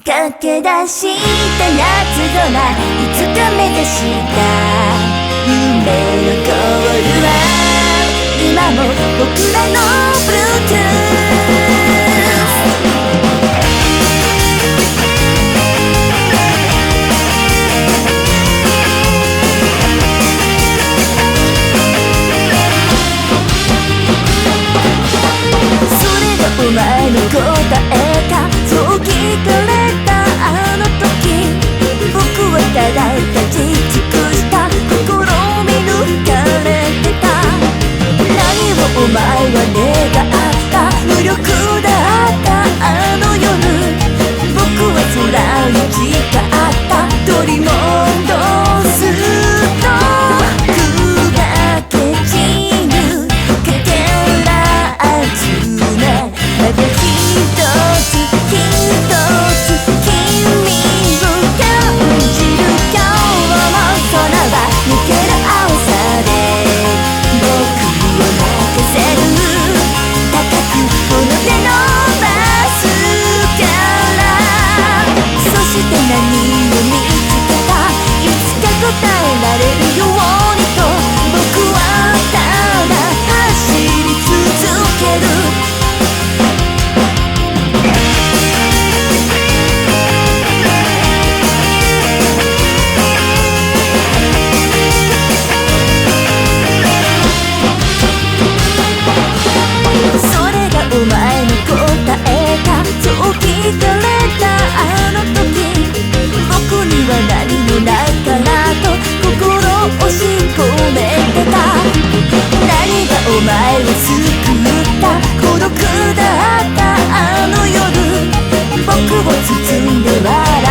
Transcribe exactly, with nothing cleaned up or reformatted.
駆け出した夏空、いつか目指した夢のゴールは今も僕らの Bluetooth。 それがお前の答えか、そう聞かれたあの時、僕はただ立ち尽くした心見抜かれてた。何をお前は願った無力だったあの夜、僕は空に誓った取り戻すと、砕け散るかけらずなまた一つ一つ君を感じる。今日も空は抜ける青さで僕を泣かせる。高くこの手伸ばすから。そして何を見つけた、いつか答えられるようにと僕はただ走り続ける。お前の答えか、そう聞かれたあの時、僕には何もないからと心を押し込めてた。何がお前を救った孤独だったあの夜、僕を包んで笑